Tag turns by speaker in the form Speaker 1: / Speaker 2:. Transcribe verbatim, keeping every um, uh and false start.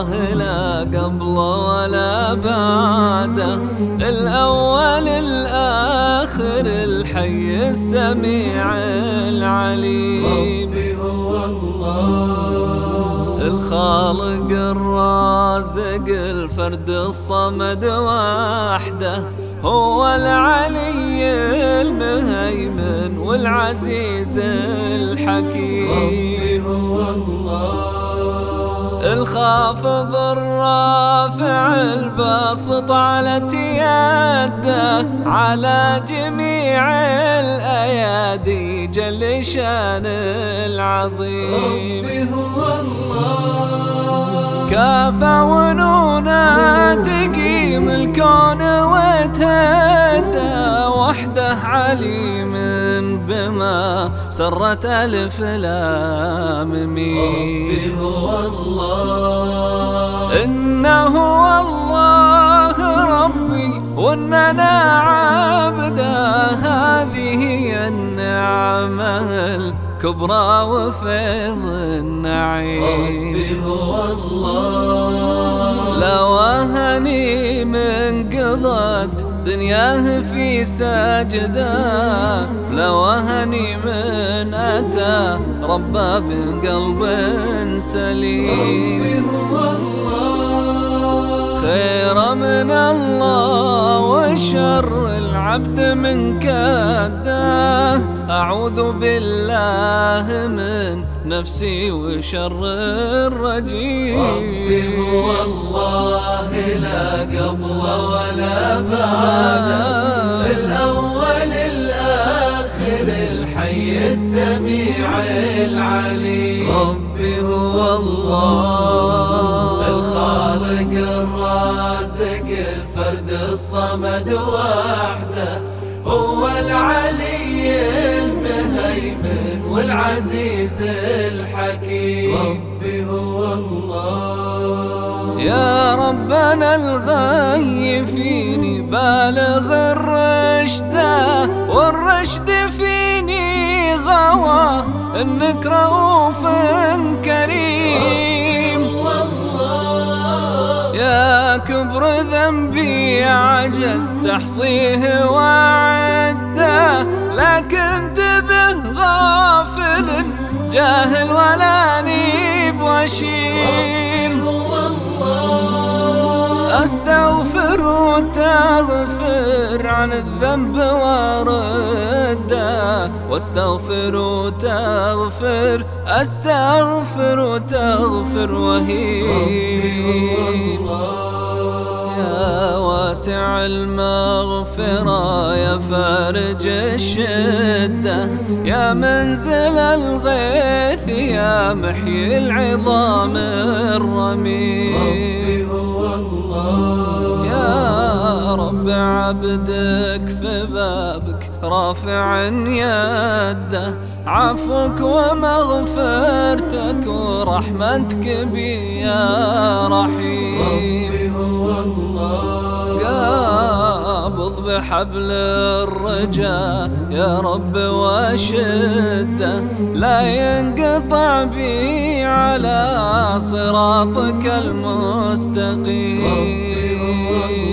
Speaker 1: الله لا قبله ولا بعده، الأول الآخر الحي السميع العليم.
Speaker 2: ربي هو الله
Speaker 1: الخالق الرازق الفرد الصمد وحده، هو العلي المهيمن والعزيز الحكيم.
Speaker 2: ربي هو الله
Speaker 1: الخافض الرافع الباسط على يده، على جميع الأيادي جل شان العظيم.
Speaker 2: ربي هو الله
Speaker 1: كافى ونونا تقيم الكون وتهدى، وحده عليم بما سرت ألف لام ميم.
Speaker 2: ربي هو الله
Speaker 1: إنه الله ربي وإننا عبده، هذه هي النعمة الكبرى وفيض النعيم.
Speaker 2: ربي هو الله
Speaker 1: لو أهني من قضت دنياه في سجده، لو أهني من أتى ربه بقلب سليم.
Speaker 2: ربي هو الله
Speaker 1: خير من الله وشر العبد من كده، أعوذ بالله من نفسي وشر الرجيم.
Speaker 2: ربي هو الله لا قبله ولا بعده، الأول الآخر الحي السميع العليم.
Speaker 1: ربي هو الله
Speaker 2: الخالق الرازق الفرد الصمد وحده، هو العلي المهيمن والعزيز الحكيم. ربي هو الله
Speaker 1: يا ربنا الغي فيني بالغ الرشد، والرشد فيني غوى انك رؤوف كريم. يا كبر ذنبي عجزت احصيه وعده، لكن تبه غافل جاهل ولا نيب وشيم. أستغفر وتغفر عن الذنب وارده، واستغفر وتغفر أستغفر وتغفر وهيم. يا واسع المغفرة يا فارج الشدة، يا منزل الغيث يا محيي العظام الرميم. يا رب عبدك في بابك رافع يده، عفوك ومغفرتك ورحمتك بي يا رحيم. قابض بحبل الرجاء يا رب وشده، لا ينقطع بي على صراطك المستقيم.